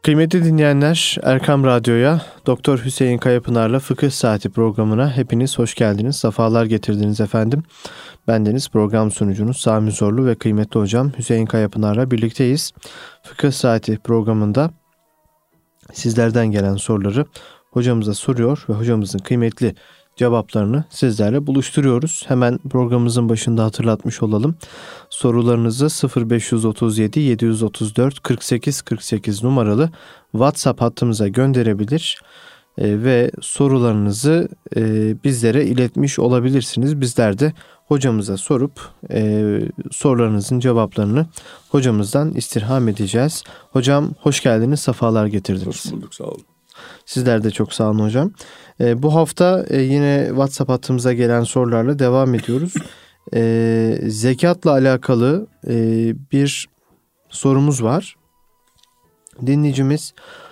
Kıymetli dinleyenler, Erkam Radyo'ya Doktor Hüseyin Kayapınar'la Fıkıh Saati programına hepiniz hoş geldiniz. Sefalar getirdiniz efendim. Bendeniz program sunucunuz Sami Zorlu ve kıymetli hocam Hüseyin Kayapınar'la birlikteyiz. Fıkıh Saati programında sizlerden gelen soruları hocamıza soruyor ve hocamızın kıymetli cevaplarını sizlerle buluşturuyoruz. Hemen programımızın başında hatırlatmış olalım. Sorularınızı 0537 734 48 48 numaralı WhatsApp hattımıza gönderebilir ve sorularınızı bizlere iletmiş olabilirsiniz. Bizler de hocamıza sorup sorularınızın cevaplarını hocamızdan istirham edeceğiz. Hocam hoş geldiniz, sefalar getirdiniz. Hoş bulduk, sağ olun. Sizler de çok sağ olun hocam. Bu hafta yine WhatsApp hattımıza gelen sorularla devam ediyoruz. Zekatla alakalı bir sorumuz var. Dinleyicimiz,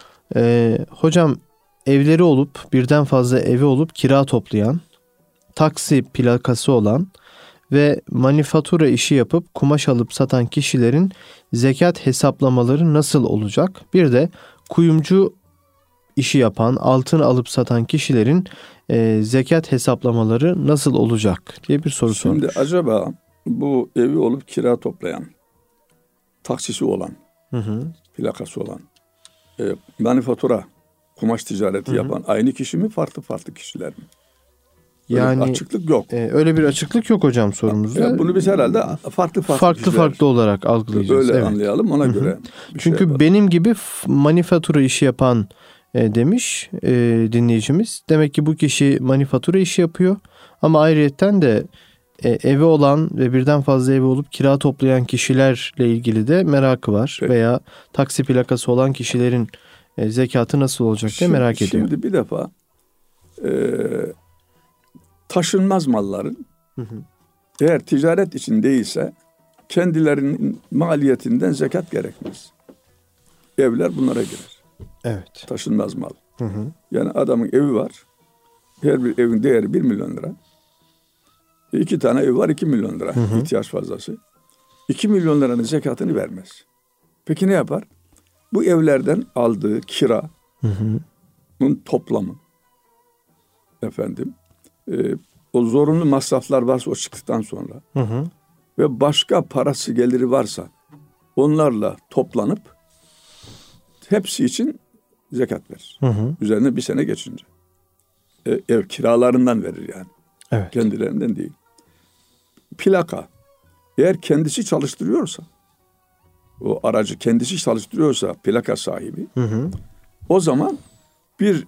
hocam evleri olup birden fazla evi olup kira toplayan, taksi plakası olan ve manifatura işi yapıp kumaş alıp satan kişilerin zekat hesaplamaları nasıl olacak? Bir de kuyumcu işi yapan, altın alıp satan kişilerin zekat hesaplamaları nasıl olacak diye bir soru sormuş. Şimdi acaba bu evi olup kira toplayan, taksisi olan, plakası olan, manifatura, kumaş ticareti yapan aynı kişi mi, farklı kişiler mi? Yani açıklık yok. Öyle bir açıklık yok hocam sorumuzda. Bunu biz herhalde farklı olarak algılayacağız. Böyle anlayalım, ona göre. Çünkü benim gibi manifatura işi yapan demiş dinleyicimiz. Demek ki bu kişi manifatura işi yapıyor ama ayrıyetten de evi olan ve birden fazla evi olup kira toplayan kişilerle ilgili de merakı var. Evet. Veya taksi plakası olan kişilerin zekatı nasıl olacak diye merak ediyor. Şimdi bir defa taşınmaz malların eğer ticaret için değilse kendilerinin maliyetinden zekat gerekmez. Evler bunlara girer. Evet. Taşınmaz mal. Yani adamın evi var. Her bir evin değeri 1 milyon lira. 2 tane ev var, 2 milyon lira ihtiyaç fazlası. 2 milyon liranın zekatını vermez. Peki ne yapar? Bu evlerden aldığı kiranın toplamı, o zorunlu masraflar varsa o çıktıktan sonra ve başka parası geliri varsa onlarla toplanıp hepsi için zekat verir. Üzerine bir sene geçince. Ev kiralarından verir yani. Evet. Kendilerinden değil. Plaka. Eğer kendisi çalıştırıyorsa, o aracı kendisi çalıştırıyorsa plaka sahibi, o zaman bir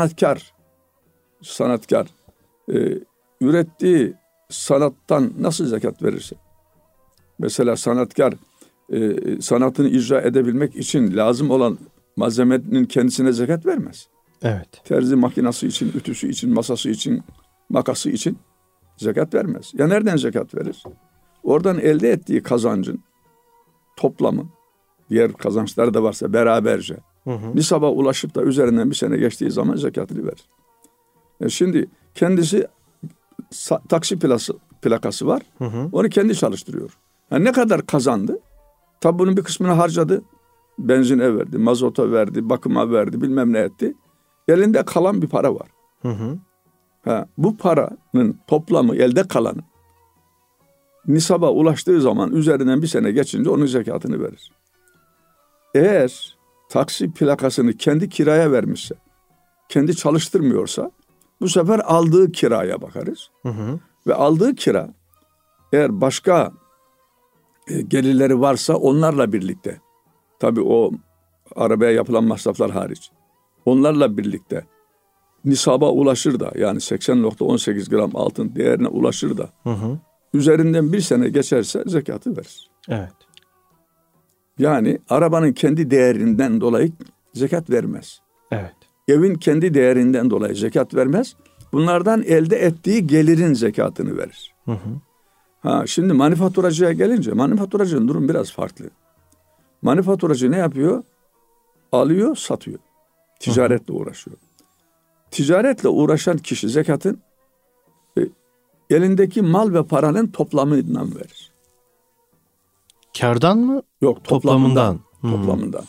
sanatkar ürettiği sanattan nasıl zekat verirse, mesela sanatkar sanatını icra edebilmek için lazım olan malzemenin kendisine zekat vermez. Evet. Terzi makinası için, ütüsü için, masası için, makası için zekat vermez. Ya nereden zekat verir? Oradan elde ettiği kazancın toplamı, diğer kazançları da varsa beraberce nisaba ulaşıp da üzerinden bir sene geçtiği zaman zekatını verir. Şimdi kendisi taksi plakası var. Onu kendi çalıştırıyor. Yani ne kadar kazandı? Tabi bunun bir kısmını harcadı. Benzine verdi, mazota verdi, bakıma verdi, bilmem ne etti. Elinde kalan bir para var. Bu paranın toplamı, elde kalanı nisaba ulaştığı zaman üzerinden bir sene geçince onun zekatını verir. Eğer taksi plakasını kendi kiraya vermişse, kendi çalıştırmıyorsa bu sefer aldığı kiraya bakarız. Ve aldığı kira eğer başka gelirleri varsa onlarla birlikte, tabii o arabaya yapılan masraflar hariç, onlarla birlikte nisaba ulaşır da, yani 80.18 gram altın değerine ulaşır da üzerinden bir sene geçerse zekatı verir. Evet. Yani arabanın kendi değerinden dolayı zekat vermez. Evet. Evin kendi değerinden dolayı zekat vermez. Bunlardan elde ettiği gelirin zekatını verir. Şimdi manifaturacıya gelince, manifaturacının durum biraz farklı. Manifaturacı ne yapıyor? Alıyor, satıyor. Ticaretle uğraşıyor. Ticaretle uğraşan kişi zekatın elindeki mal ve paranın toplamından verir. Kârdan mı? Yok, toplamından.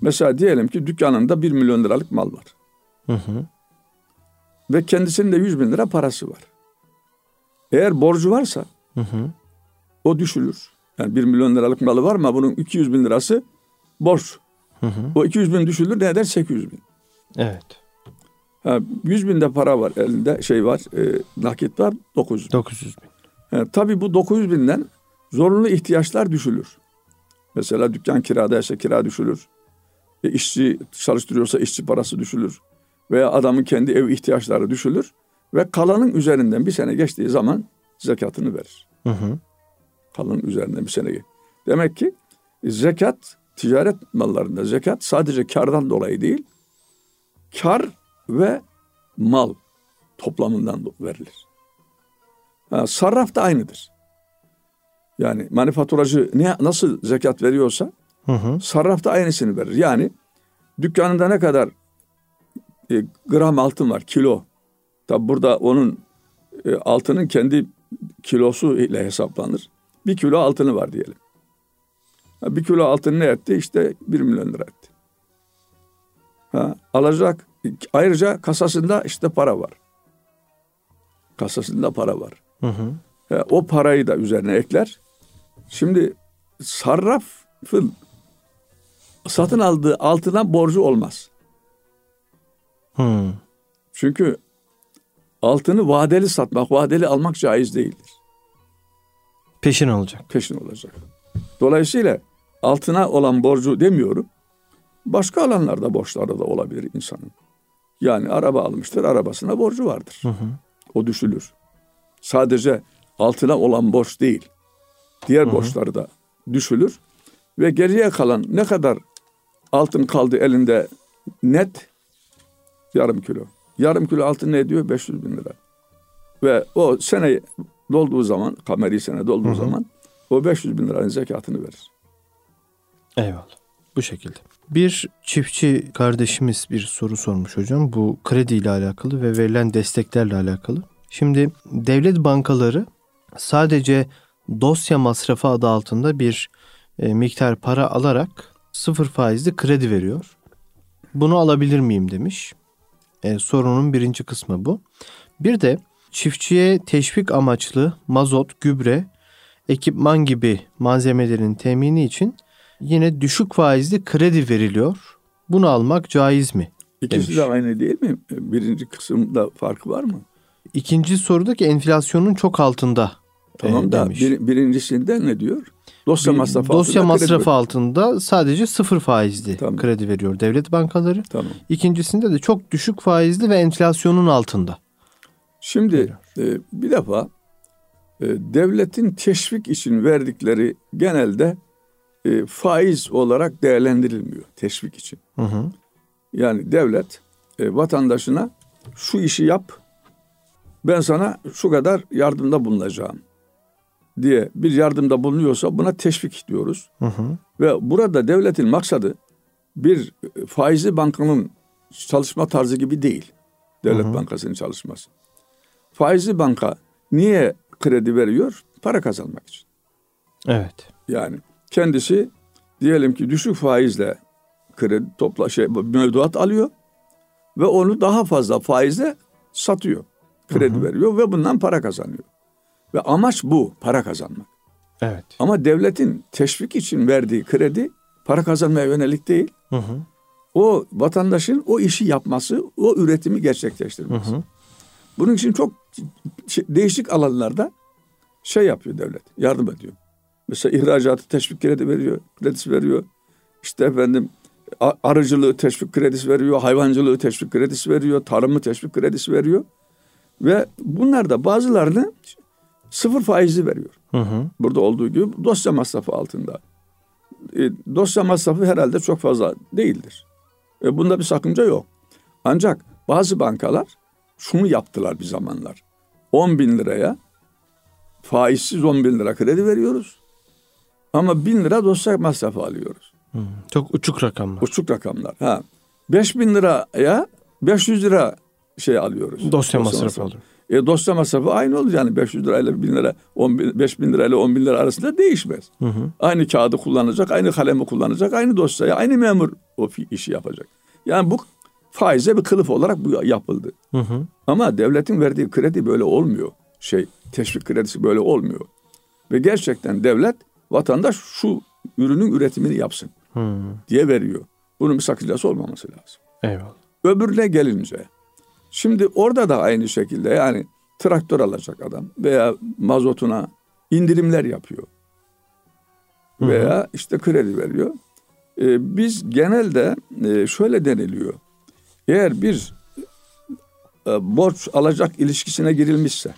Mesela diyelim ki dükkanında 1 milyon liralık mal var. Hı hı. Ve kendisinin de 100 bin lira parası var. Eğer borcu varsa Hı hı. o düşülür. Yani 1 milyon liralık malı var ama bunun 200 bin lirası borç. Hı hı. O 200 bin düşülür, ne eder? 800 bin. Evet. 100 binde para var elinde, var, nakit var, 900 bin. 900 bin. Tabii bu 900 binden zorunlu ihtiyaçlar düşülür. Mesela dükkan kiradaysa kira düşülür. İşçi çalıştırıyorsa işçi parası düşülür. Veya adamın kendi ev ihtiyaçları düşülür. Ve kalanın üzerinden bir sene geçtiği zaman zekatını verir. Hı hı. Kalanın üzerinden bir sene. Demek ki zekat, ticaret mallarında zekat sadece kardan dolayı değil, kar ve mal toplamından verilir. Sarraf da aynıdır. Yani manifaturacı nasıl zekat veriyorsa Hı hı. sarraf da aynısını verir. Yani dükkanında ne kadar gram altın var, kilo. Tabi burada onun altının kendi kilosu ile hesaplanır. 1 kilo altını var diyelim. 1 kilo altın ne etti? İşte 1 milyon lira etti. Alacak. Ayrıca kasasında işte para var. Kasasında para var. Hı hı. O parayı da üzerine ekler. Şimdi sarrafın satın aldığı altına borcu olmaz. Hı. Çünkü altını vadeli satmak, vadeli almak caiz değildir. Peşin olacak. Peşin olacak. Dolayısıyla altına olan borcu demiyorum. Başka alanlarda borçları da olabilir insanın. Yani araba almıştır, arabasına borcu vardır. Hı hı. O düşülür. Sadece altına olan borç değil. Diğer borçları da düşülür. Ve geriye kalan ne kadar altın kaldı elinde net? Yarım kilo. Yarım kilo altın ne ediyor? 500 bin lira. Ve o sene dolduğu zaman, kameri sene dolduğu zaman o 500 bin liranın zekatını verir. Eyvallah. Bu şekilde. Bir çiftçi kardeşimiz bir soru sormuş hocam. Bu kredi ile alakalı ve verilen desteklerle alakalı. Şimdi devlet bankaları sadece dosya masrafı adı altında bir miktar para alarak 0 faizli kredi veriyor. Bunu alabilir miyim demiş. Sorunun birinci kısmı bu. Bir de çiftçiye teşvik amaçlı mazot, gübre, ekipman gibi malzemelerin temini için yine düşük faizli kredi veriliyor. Bunu almak caiz mi? İkisi demiş. de aynı değil mi? Birinci kısımda farkı var mı? İkinci sorudaki enflasyonun çok altında. Tamam da birincisinde ne diyor? Dosya masrafı altında sadece 0 faizli tamam. kredi veriyor devlet bankaları. Tamam. İkincisinde de çok düşük faizli ve enflasyonun altında. Şimdi bir defa devletin teşvik için verdikleri genelde faiz olarak değerlendirilmiyor teşvik için. Hı hı. Yani devlet vatandaşına şu işi yap, ben sana şu kadar yardımda bulunacağım diye bir yardımda bulunuyorsa buna teşvik diyoruz. Hı hı. Ve burada devletin maksadı bir faizli bankanın çalışma tarzı gibi değil. Devlet bankasının çalışması. Faizli banka niye kredi veriyor? Para kazanmak için. Evet. Yani kendisi diyelim ki düşük faizle kredi mevduat alıyor ve onu daha fazla faizle satıyor. Kredi veriyor ve bundan para kazanıyor. Ve amaç bu, para kazanmak. Evet. Ama devletin teşvik için verdiği kredi para kazanmaya yönelik değil. Hı hı. O vatandaşın o işi yapması, o üretimi gerçekleştirmesi. Hı hı. Bunun için çok değişik alanlarda yapıyor devlet, yardım ediyor. Mesela ihracatı teşvik kredisi veriyor. İşte efendim arıcılığı teşvik kredisi veriyor, hayvancılığı teşvik kredisi veriyor, tarımı teşvik kredisi veriyor. Ve bunlar da bazılarını 0 faizli veriyor. Hı hı. Burada olduğu gibi dosya masrafı altında. Dosya masrafı herhalde çok fazla değildir. Bunda bir sakınca yok. Ancak bazı bankalar şunu yaptılar bir zamanlar. 10 bin liraya faizsiz 10 bin lira kredi veriyoruz. Ama 1000 lira dosya masrafı alıyoruz. Çok uçuk rakamlar. Uçuk rakamlar. 5 bin liraya 500 lira alıyoruz. Dosya masrafı alıyoruz. Dosya masrafı aynı olur yani 500 lirayla 1000 lira, 5000 lirayla 10 bin lira arasında değişmez. Aynı kağıdı kullanacak, aynı kalemi kullanacak, aynı dosyayı, aynı memur o işi yapacak. Yani bu faize bir kılıf olarak bu yapıldı. Ama devletin verdiği kredi böyle olmuyor. Teşvik kredisi böyle olmuyor. Ve gerçekten devlet vatandaş şu ürünün üretimini yapsın diye veriyor. Bunun bir sakıncası olmaması lazım. Eyvallah. Öbürüne gelince, şimdi orada da aynı şekilde yani traktör alacak adam veya mazotuna indirimler yapıyor. Veya işte kredi veriyor. Biz genelde şöyle deniliyor. Eğer bir borç alacak ilişkisine girilmişse,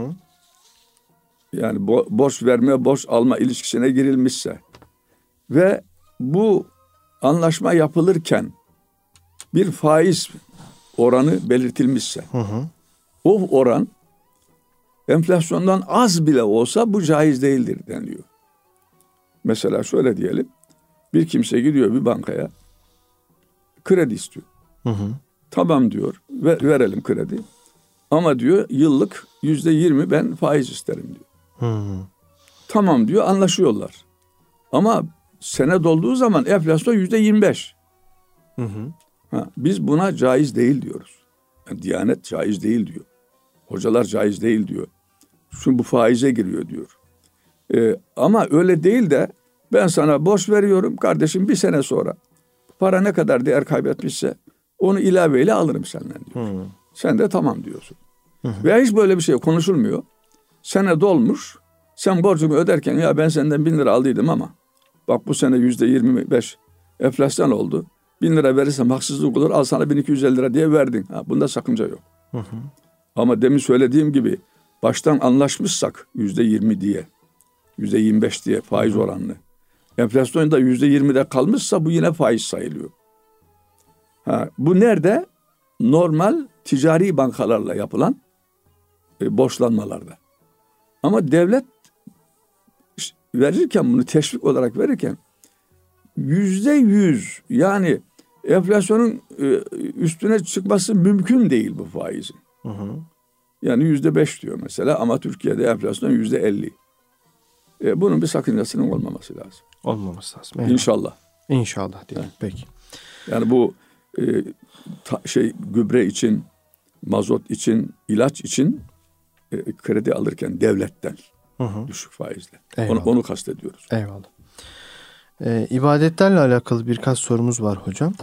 yani borç verme, borç alma ilişkisine girilmişse ve bu anlaşma yapılırken bir faiz oranı belirtilmişse, o oran enflasyondan az bile olsa bu caiz değildir deniliyor. Mesela şöyle diyelim, bir kimse gidiyor bir bankaya, kredi istiyor. Tamam diyor, verelim kredi. Ama diyor yıllık %20 ben faiz isterim diyor. Tamam diyor, anlaşıyorlar. Ama sene dolduğu zaman enflasyon %25. Biz buna caiz değil diyoruz. Yani Diyanet caiz değil diyor. Hocalar caiz değil diyor. Çünkü bu faize giriyor diyor. Ama öyle değil de ben sana borç veriyorum kardeşim, bir sene sonra para ne kadar değer kaybetmişse onu ilaveyle alırım senden diyor. Sen de tamam diyorsun. Veya hiç böyle bir şey konuşulmuyor. Sene dolmuş, sen borcumu öderken ya ben senden 1000 lira aldıydım ama bak bu sene %25 enflasyon oldu. 1000 lira verirsem haksızlık olur, al sana 1250 lira diye verdin. Bunda sakınca yok. Ama demin söylediğim gibi baştan anlaşmışsak %20 diye, %25 diye faiz oranlı. Enflasyon da %20'de kalmışsa bu yine faiz sayılıyor. Bu nerede? Normal ticari bankalarla yapılan borçlanmalarda. Ama devlet verirken, bunu teşvik olarak verirken %100 yani enflasyonun üstüne çıkması mümkün değil bu faizin. Yani %5 diyor mesela ama Türkiye'de enflasyon %50. Bunun bir sakıncasının olmaması lazım. Olmaması lazım. Evet. İnşallah. İnşallah diyelim. Peki. Yani bu gübre için, mazot için, ilaç için kredi alırken devletten düşük faizle. Onu kastediyoruz. Eyvallah. İbadetlerle alakalı birkaç sorumuz var hocam.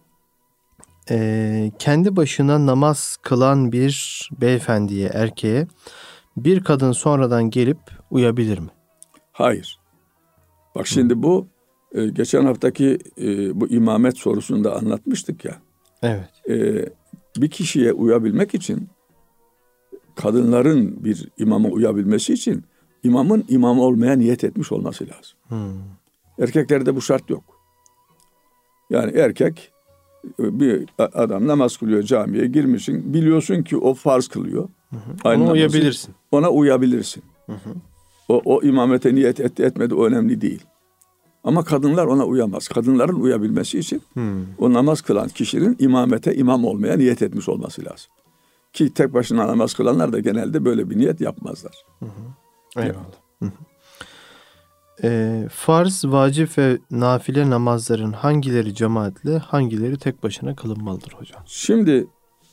Kendi başına namaz kılan bir beyefendiye, erkeğe bir kadın sonradan gelip uyabilir mi? Hayır. Bak şimdi bu geçen haftaki bu imamet sorusunda anlatmıştık ya. Evet. Bir kişiye uyabilmek için, kadınların bir imama uyabilmesi için imamın imam olmaya niyet etmiş olması lazım. Erkeklerde bu şart yok. Yani erkek, bir adam namaz kılıyor, camiye girmişsin, biliyorsun ki o farz kılıyor. Ona uyabilirsin. Ona uyabilirsin. O imamete niyet etti etmedi o önemli değil. Ama kadınlar ona uyamaz. Kadınların uyabilmesi için o namaz kılan kişinin imamete imam olmaya niyet etmiş olması lazım. Ki tek başına namaz kılanlar da genelde böyle bir niyet yapmazlar. Eyvallah. Farz, vacip ve nafile namazların hangileri cemaatle, hangileri tek başına kılınmalıdır hocam? Şimdi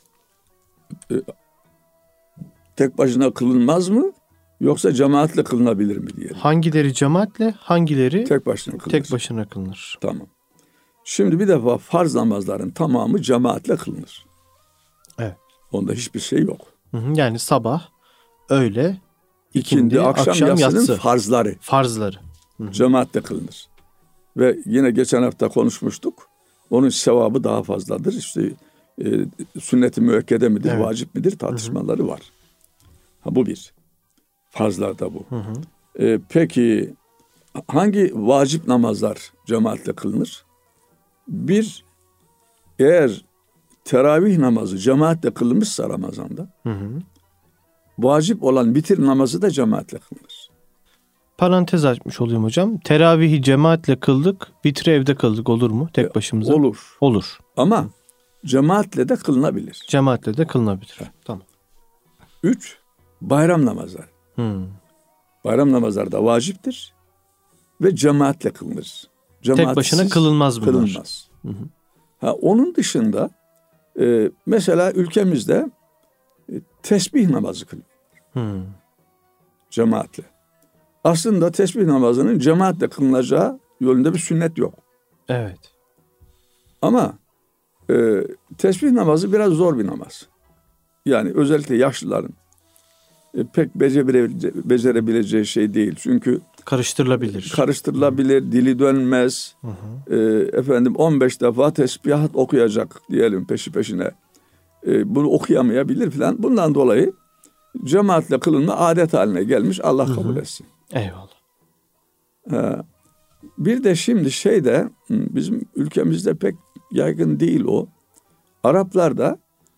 tek başına kılınmaz mı yoksa cemaatle kılınabilir mi diyelim. Hangileri cemaatle, hangileri tek başına kılınır. Tamam. Şimdi bir defa farz namazların tamamı cemaatle kılınır. Evet. Onda hiçbir şey yok. Yani sabah, öğle, ikindi, akşam yatsının farzları. Cemaatle kılınır. Ve yine geçen hafta konuşmuştuk. Onun sevabı daha fazladır. İşte sünnet-i müekkede midir, vacip midir tartışmaları var. Bu bir. Farzlarda bu. Peki hangi vacip namazlar cemaatle kılınır? Bir, eğer teravih namazı cemaatle kılınmışsa Ramazan'da, vacip olan vitir namazı da cemaatle kılınır. Parantez açmış olayım hocam. Teravihi cemaatle kıldık, vitri evde kıldık, olur mu tek başımıza? Olur. Ama cemaatle de kılınabilir. Cemaatle de kılınabilir. Tamam. 3. Bayram namazları. Bayram namazları da vaciptir ve cemaatle kılınır. Tek başına kılınmaz bunlar. Kılınmaz. Onun dışında mesela ülkemizde tesbih namazı kılınır. Cemaatle. Aslında tesbih namazının cemaatle kılınacağı yolunda bir sünnet yok. Evet. Ama tesbih namazı biraz zor bir namaz. Yani özellikle yaşlıların pek becerebileceği şey değil. Çünkü karıştırılabilir, dili dönmez. 15 defa tesbihat okuyacak diyelim peşi peşine. Bunu okuyamayabilir falan. Bundan dolayı cemaatle kılınma adet haline gelmiş. Allah kabul etsin. Eyvallah. Bir de şimdi bizim ülkemizde pek yaygın değil o. Araplarda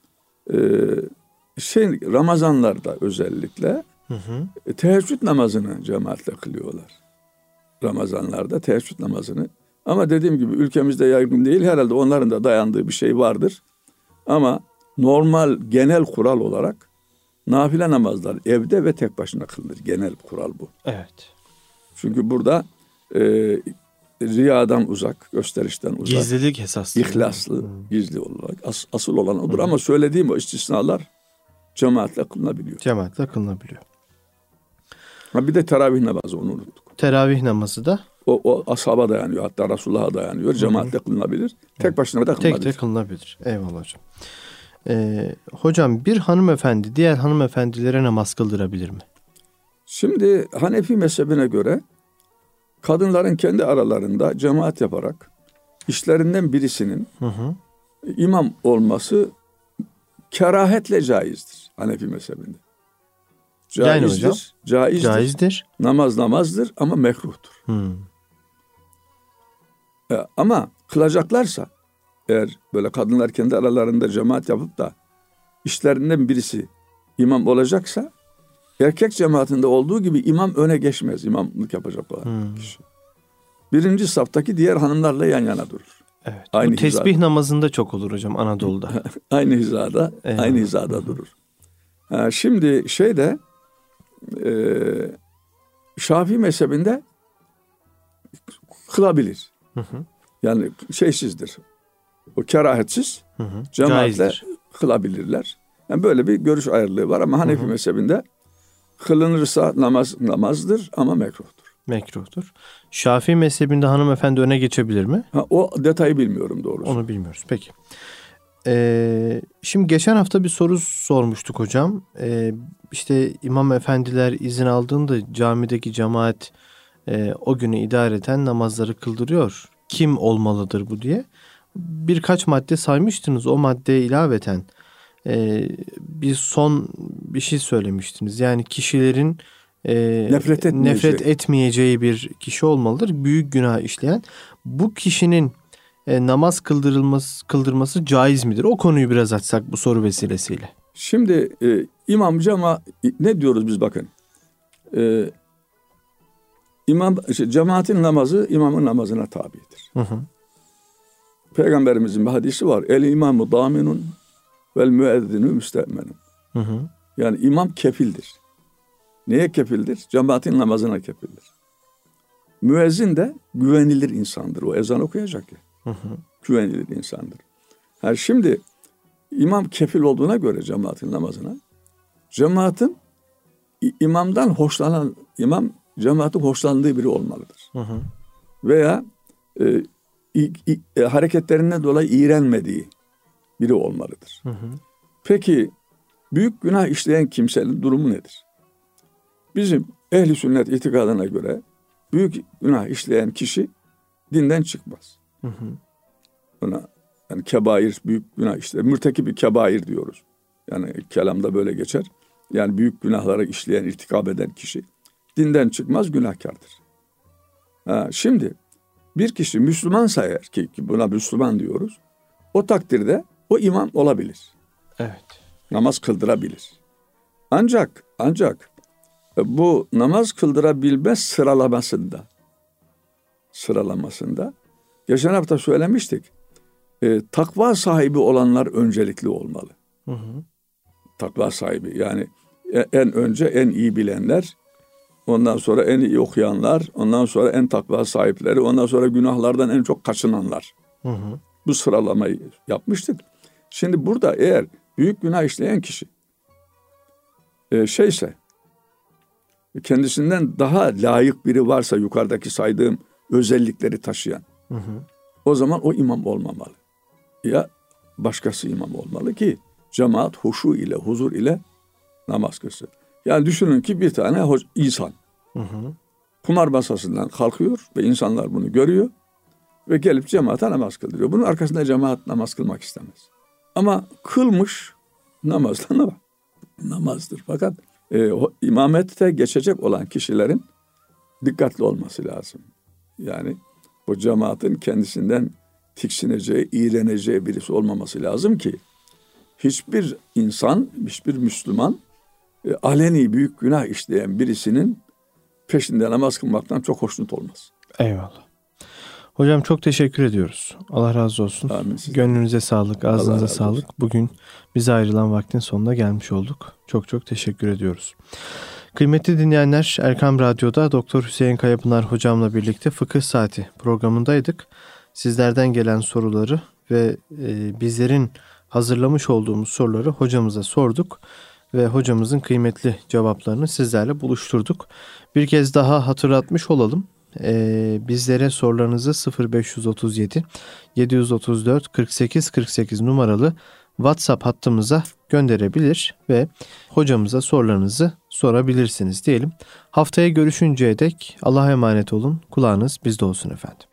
Ramazanlarda özellikle teheccüd namazını cemaatle kılıyorlar. Ramazanlarda teheccüd namazını. Ama dediğim gibi ülkemizde yaygın değil. Herhalde onların da dayandığı bir şey vardır. Ama normal genel kural olarak nafile namazlar evde ve tek başına kılınır. Genel kural bu. Evet. Çünkü burada riyadan uzak, gösterişten uzak. Gizlilik esaslı. İhlaslı, gizli olarak. Asıl olan odur. Ama söylediğim o istisnalar cemaatle kılınabiliyor. Bir de teravih namazı, onu unuttuk. Teravih namazı da? O ashaba dayanıyor. Hatta Resulullah'a dayanıyor. Cemaatle kılınabilir. Tek başına da kılınabilir. Tek kılınabilir. Eyvallah hocam. Hocam bir hanımefendi diğer hanımefendilere namaz kıldırabilir mi? Şimdi Hanefi mezhebine göre kadınların kendi aralarında cemaat yaparak işlerinden birisinin imam olması kerahetle caizdir Hanefi mezhebinde. Caizdir. Namazdır ama mekruhtur. Ama kılacaklarsa eğer böyle kadınlar kendi aralarında cemaat yapıp da işlerinden birisi imam olacaksa erkek cemaatinde olduğu gibi imam öne geçmez, imamlık yapacak olan kişi. Birinci saftaki diğer hanımlarla yan yana durur. Evet. Bu tesbih namazında çok olur hocam Anadolu'da. Aynı hizada durur. Şimdi Şafii mezhebinde kılabilir. Yani şeysizdir. O kerahetsiz cemaatle kılabilirler. Yani böyle bir görüş ayrılığı var ama Hanefi mezhebinde kılınırsa namazdır ama mekruhtur. Şafii mezhebinde hanımefendi öne geçebilir mi? O detayı bilmiyorum doğrusu. Onu bilmiyoruz. Peki. Şimdi geçen hafta bir soru sormuştuk hocam. İşte imam efendiler izin aldığında camideki cemaat o günü idare eden namazları kıldırıyor. Kim olmalıdır bu diye. Birkaç madde saymıştınız. O maddeye ilaveten bir şey söylemiştiniz. Yani kişilerin nefret etmeyeceği bir kişi olmalıdır. Büyük günah işleyen. Bu kişinin namaz kıldırması caiz midir? O konuyu biraz açsak bu soru vesilesiyle. Şimdi ne diyoruz biz bakın. Cemaatin namazı imamın namazına tabidir. Peygamberimizin bir hadisi var. El imamu daminun vel müezzinu müstemenun. Yani imam kefildir. Neye kefildir? Cemaatin namazına kefildir. Müezzin de güvenilir insandır. O ezan okuyacak ya. Güvenilir insandır. Şimdi imam kefil olduğuna göre cemaatin namazına, cemaatin cemaatin hoşlandığı biri olmalıdır. Veya hareketlerinden dolayı iğrenmediği biri olmalıdır. Peki büyük günah işleyen kimsenin durumu nedir? Bizim ehli sünnet itikadına göre büyük günah işleyen kişi dinden çıkmaz. Buna yani kebair, büyük günah işleyen, mürtekibi kebair diyoruz. Yani kelamda böyle geçer. Yani büyük günahları işleyen, irtikab eden kişi dinden çıkmaz, günahkardır. Şimdi bir kişi Müslümansa eğer ki buna Müslüman diyoruz, o takdirde o imam olabilir. Evet. Namaz kıldırabilir. Ancak bu namaz kıldırabilme sıralamasında geçen hafta söylemiştik. Takva sahibi olanlar öncelikli olmalı. Takva sahibi yani En önce en iyi bilenler, ondan sonra en iyi okuyanlar, ondan sonra en takva sahipleri, ondan sonra günahlardan en çok kaçınanlar. Bu sıralamayı yapmıştık. Şimdi burada eğer büyük günah işleyen kişi kendisinden daha layık biri varsa, yukarıdaki saydığım özellikleri taşıyan, o zaman o imam olmamalı. Ya başkası imam olmalı ki cemaat huşu ile, huzur ile namaz kılsın. Yani düşünün ki bir tane insan kumar masasından kalkıyor ve insanlar bunu görüyor ve gelip cemaate namaz kıldırıyor. Bunun arkasında cemaat namaz kılmak istemez. Ama kılmış, namaz da namazdır. Fakat imamette geçecek olan kişilerin dikkatli olması lazım. Yani bu cemaatin kendisinden tiksineceği, iğreneceği birisi olmaması lazım ki hiçbir insan, hiçbir Müslüman aleni büyük günah işleyen birisinin peşinde namaz kılmaktan çok hoşnut olmaz. Eyvallah. Hocam çok teşekkür ediyoruz. Allah razı olsun. Amin. Gönlünüze sağlık, ağzınıza sağlık. Olsun. Bugün bize ayrılan vaktin sonuna gelmiş olduk. Çok çok teşekkür ediyoruz. Kıymetli dinleyenler, Erkam Radyo'da Doktor Hüseyin Kayapınar hocamla birlikte Fıkıh Saati programındaydık. Sizlerden gelen soruları ve bizlerin hazırlamış olduğumuz soruları hocamıza sorduk ve hocamızın kıymetli cevaplarını sizlerle buluşturduk. Bir kez daha hatırlatmış olalım. Bizlere sorularınızı 0537 734 48 48 numaralı WhatsApp hattımıza gönderebilir ve hocamıza sorularınızı sorabilirsiniz diyelim. Haftaya görüşünceye dek Allah'a emanet olun. Kulağınız bizde olsun efendim.